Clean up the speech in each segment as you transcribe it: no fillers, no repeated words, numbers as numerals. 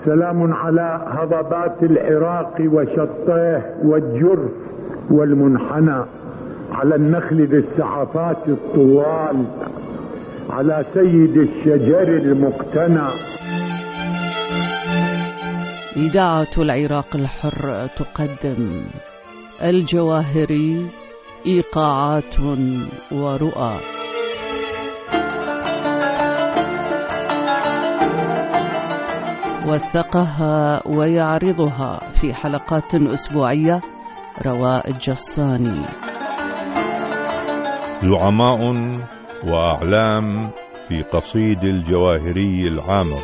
سلام على هضبات العراق وشطيه والجرف والمنحنى، على النخل ذي السعفات الطوال، على سيد الشجر المقتنى. إذاعة العراق الحر تقدم الجواهري، إيقاعات ورؤى. وثقها ويعرضها في حلقات أسبوعية رواء الجصاني. زعماء وأعلام في قصيد الجواهري العامر.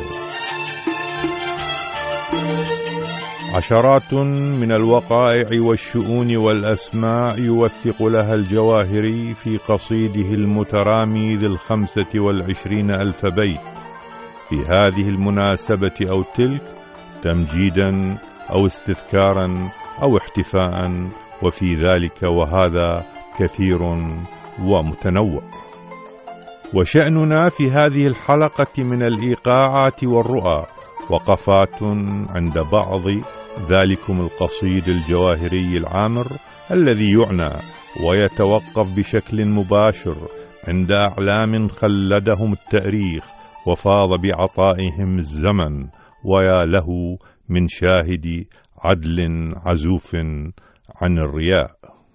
عشرات من الوقائع والشؤون والأسماء يوثق لها الجواهري في قصيده المترامي ذي 25,000 بيت، في هذه المناسبة أو تلك، تمجيدا أو استذكارا أو احتفاء، وفي ذلك وهذا كثير ومتنوع. وشأننا في هذه الحلقة من الإيقاعات والرؤى وقفات عند بعض ذلكم القصيد الجواهري العامر، الذي يعنى ويتوقف بشكل مباشر عند أعلام خلدهم التاريخ وفاض بعطائهم الزمن، ويا له من شاهد عدل عزوف عن الرياء.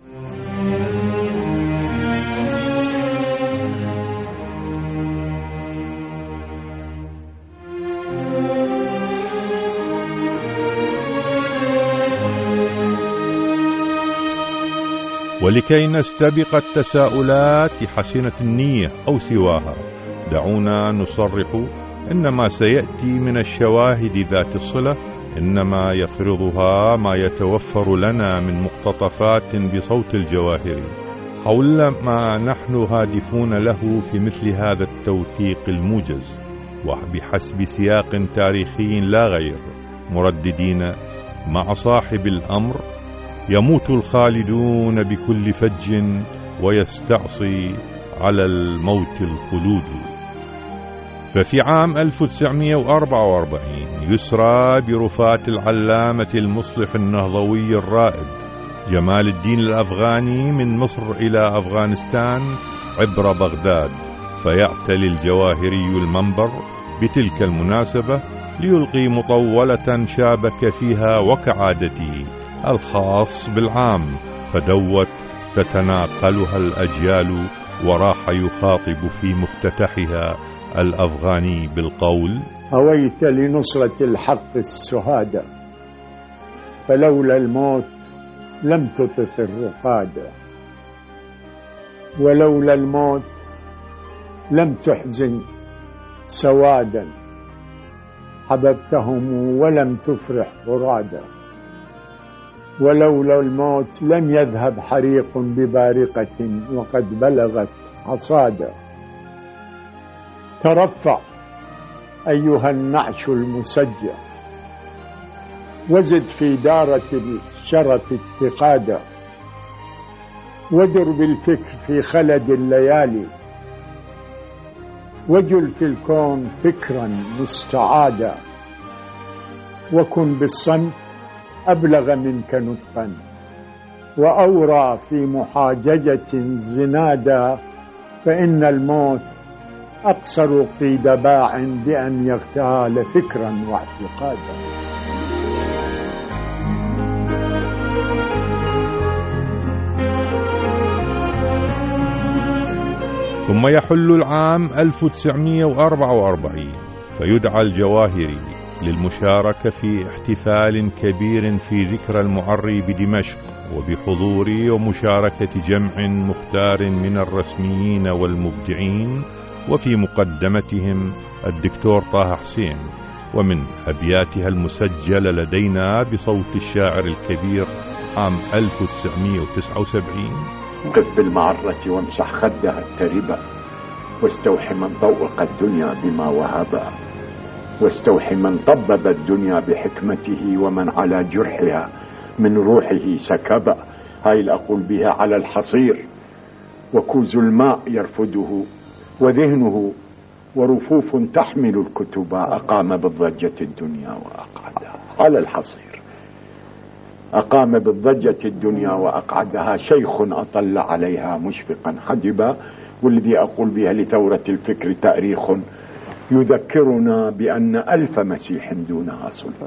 ولكي نستبق التساؤلات حسنة النية أو سواها، دعونا نصرح إن ما سيأتي من الشواهد ذات الصلة إنما يفرضها ما يتوفر لنا من مقتطفات بصوت الجواهري حول ما نحن هادفون له في مثل هذا التوثيق الموجز، وبحسب سياق تاريخي لا غير، مرددين مع صاحب الأمر: يموت الخالدون بكل فج ويستعصي على الموت الخلود. ففي عام 1944 يسرى برفات العلامة المصلح النهضوي الرائد جمال الدين الأفغاني من مصر إلى أفغانستان عبر بغداد، فيعتلي الجواهري المنبر بتلك المناسبة ليلقي مطولة شابك فيها وكعادته الخاص بالعام، فدوت تتناقلها الأجيال، وراح يخاطب في مفتتحها الأفغاني بالقول: هويت لنصرة الحق السهادة، فلولا الموت لم تطف الرقادة، ولولا الموت لم تحزن سوادا، حببتهم ولم تفرح فرادا، ولولا الموت لم يذهب حريق ببارقة وقد بلغت حصادا. ترفع أيها النعش المسجى، وزد في دارة الشرف اتقادا، ودر بالفكر في خلد الليالي، وجل في الكون فكرا مستعادا، وكن بالصمت أبلغ منك نطقا، وأورى في محاججة زنادا، فإن الموت أقصر قيد باع بأن يغتال فكرا واعتقادا. ثم يحل العام 1944 فيدعى الجواهري للمشاركة في احتفال كبير في ذكرى المعري بدمشق، وبحضور ومشاركة جمع مختار من الرسميين والمبدعين، وفي مقدمتهم الدكتور طه حسين، ومن أبياتها المسجلة لدينا بصوت الشاعر الكبير عام 1979: قف بالمعرة وامسح خدها التربة، واستوحي من طوق الدنيا بما وهبها، واستوحي من طبب الدنيا بحكمته، ومن على جرحها من روحه سكبا. هاي الأقول بها على الحصير، وكوز الماء يرفده، وذهنه ورفوف تحمل الكتب أقام بالضجة الدنيا وأقعدها. على الحصير أقام بالضجة الدنيا وأقعدها شيخ أطل عليها مشفقا حجبا. والذي أقول بها لثورة الفكر تاريخ يذكرنا بأن 1000 مسيح دونها سلطة.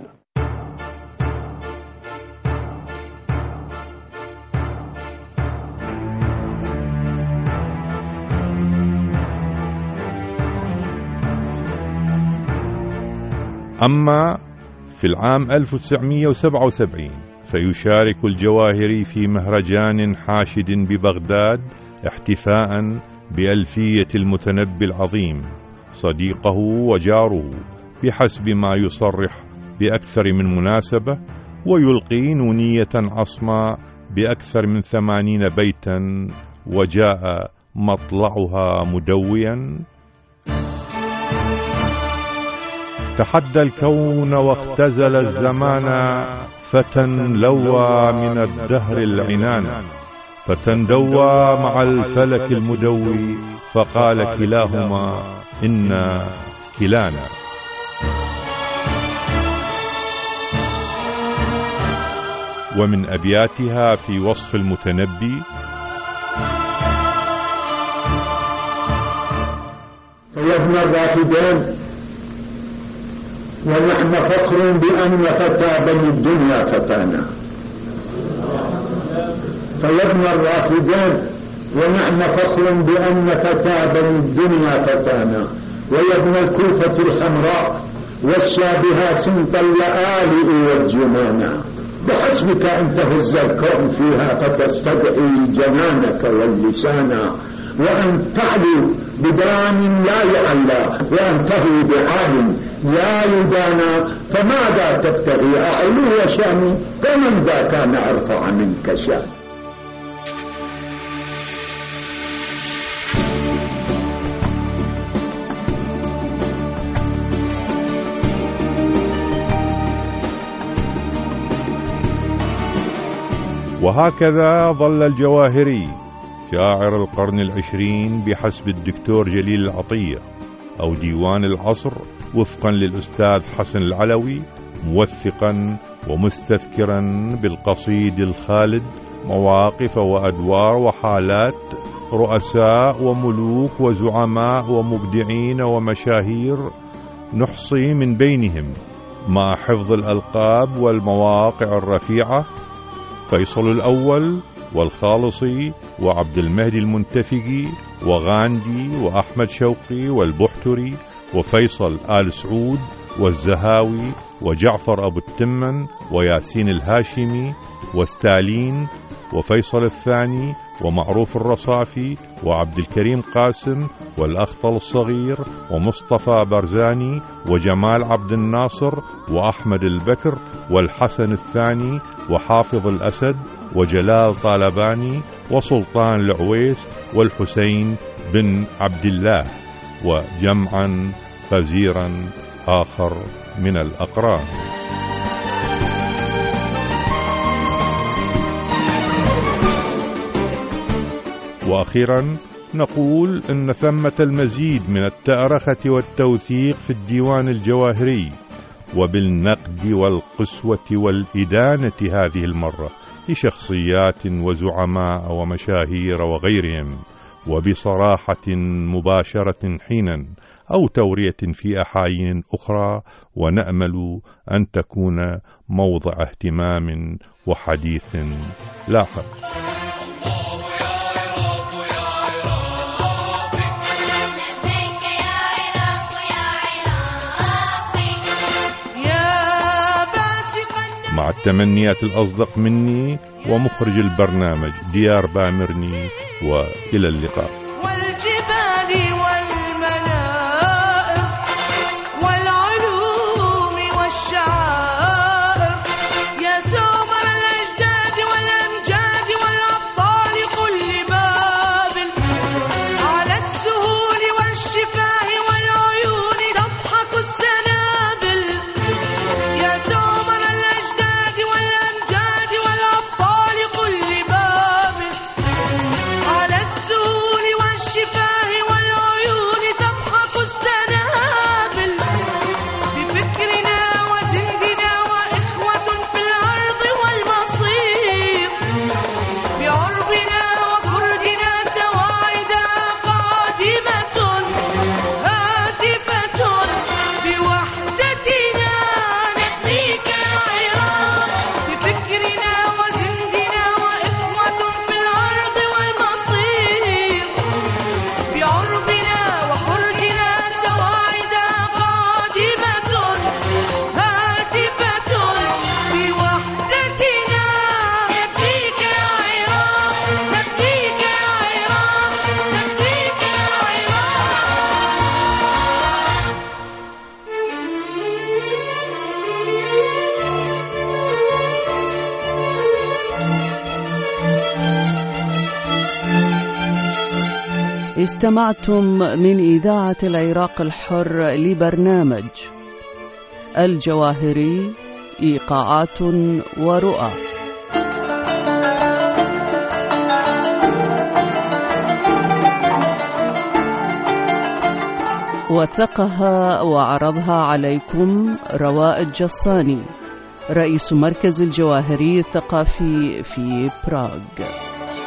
أما في العام 1977 فيشارك الجواهري في مهرجان حاشد ببغداد احتفاء بألفية المتنبي العظيم صديقه وجاره بحسب ما يصرح بأكثر من مناسبة، ويلقي نونية عصماء بأكثر من 80 بيتا، وجاء مطلعها مدويا: تحدى الكون واختزل الزمان، فتى لوى من الدهر العنان، فتى دوى مع الفلك المدوي، فقال كلاهما إنا كلانا. ومن أبياتها في وصف المتنبي: يا ابن الرافدين، ونحن فخر بأن فتى بني الدنيا فتانا. فيا ابن الرافدين، ونحن فخر بأن فتى بني الدنيا فتانا. ويا ابن الكوفة الحمراء والشابها سمت اللآلئ والجنانا. بحسبك أن تهز الكون فيها فتستدعي جنانك واللسانا، وأن تعلو بدام لا يعلى، وأن تهوي بعال لا يدانا. فماذا تبتغي أعلو شاني؟ فمن ذا كان أرفع منك شان؟ وهكذا ظل الجواهري شاعر القرن العشرين بحسب الدكتور جليل العطية أو ديوان العصر وفقا للأستاذ حسن العلوي، موثقا ومستذكرا بالقصيد الخالد مواقف وأدوار وحالات رؤساء وملوك وزعماء ومبدعين ومشاهير، نحصي من بينهم مع حفظ الألقاب والمواقع الرفيعة: فيصل الأول والخالصي وعبد المهدي المنتفقي وغاندي وأحمد شوقي والبحتري وفيصل آل سعود والزهاوي وجعفر أبو التمن وياسين الهاشمي وستالين وفيصل الثاني ومعروف الرصافي وعبد الكريم قاسم والأخطل الصغير ومصطفى برزاني وجمال عبد الناصر وأحمد البكر والحسن الثاني وحافظ الأسد وجلال طالباني وسلطان العويس والحسين بن عبد الله، وجمعا غزيرا آخر من الأقران. وأخيرا نقول إن ثمة المزيد من التأرخة والتوثيق في الديوان الجواهري، وبالنقد والقسوة والإدانة هذه المرة لشخصيات وزعماء ومشاهير وغيرهم، وبصراحة مباشرة حينا أو تورية في أحايين أخرى، ونأمل أن تكون موضع اهتمام وحديث لاحق. مع التمنيات الأصدق مني ومخرج البرنامج ديار بامرني، وإلى اللقاء. والجبال والمنائر والعلوم والشعائر، يا سومر الأجداد والأمجاد والأبطال قل لبابل، على السهول والشفاه والعيون تضحك السنابل. يا سومر الأجداد والأمجاد والأبطال قل لبابل، على السهول استمعتم من إذاعة العراق الحر لبرنامج الجواهري إيقاعات ورؤى. وثقها وعرضها عليكم رواء الجصاني، رئيس مركز الجواهري الثقافي في براغ.